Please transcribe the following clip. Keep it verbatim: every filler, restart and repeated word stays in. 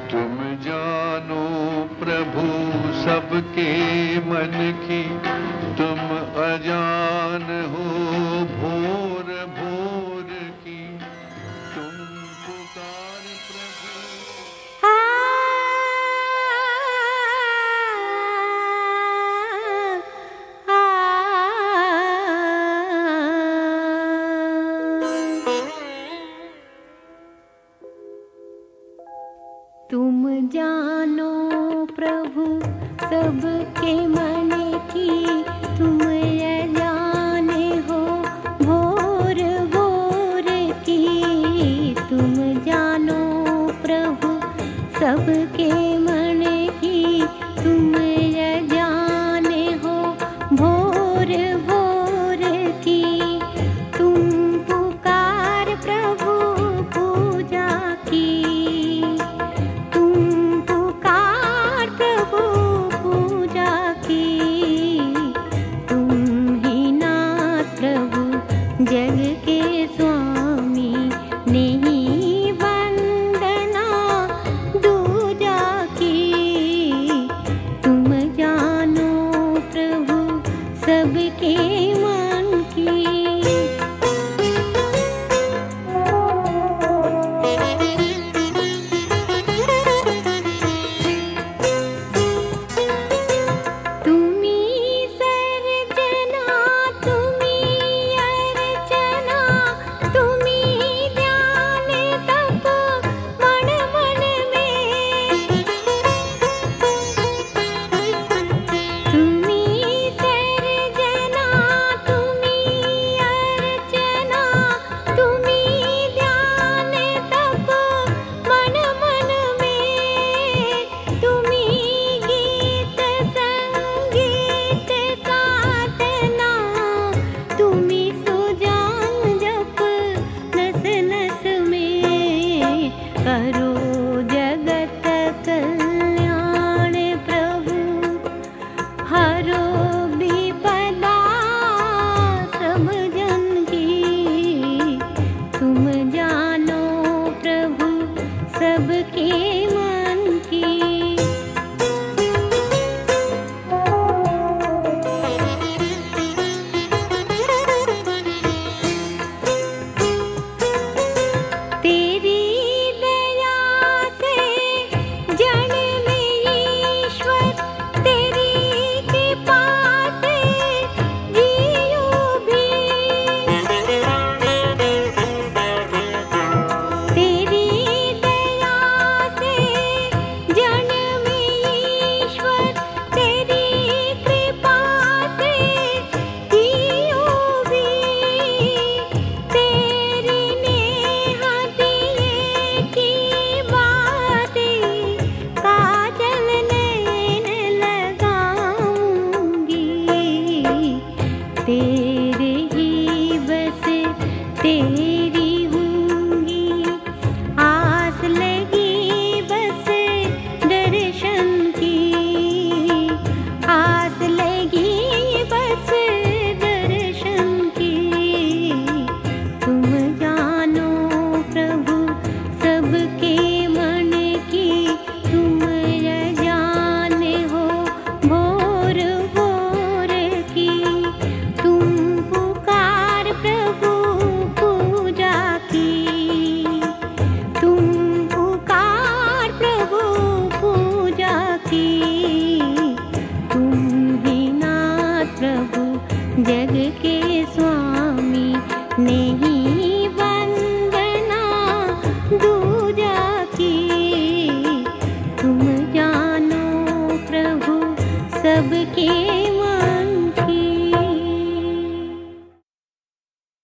तुम जानो प्रभु सबके मन की, तुम अजान हो भोर भोर की। तुम पुकार प्रभु। तुम जानो प्रभु सबके मन की, तुम अजाने हो भोर भोर की। तुम जानो प्रभु सबके मन की, तुम अजाने हो भोर भोर की। तुम पुकार प्रभु पूजा की, जग के स्वामी नहीं वंदना दूजा की। तुम जानो प्रभु सबके मन की। करो जगत कल्याण प्रभु, हरो विपदा सब जन की। तुम जानो प्रभु सबके मन की। तेरे ही बस तेरी होंगी, आस लगी बस दर्शन की। आस लगी बस दर्शन की। तुम जानो प्रभु सबके मन की, तुम अजाने हो भोर भोर की। तुम पुकार प्रभु पूजा की, तुम पुकार प्रभु पूजा की। तुम ही नाथ प्रभु जग के स्वामी, नहीं वंदना दूजा की। तुम जानो प्रभु सबके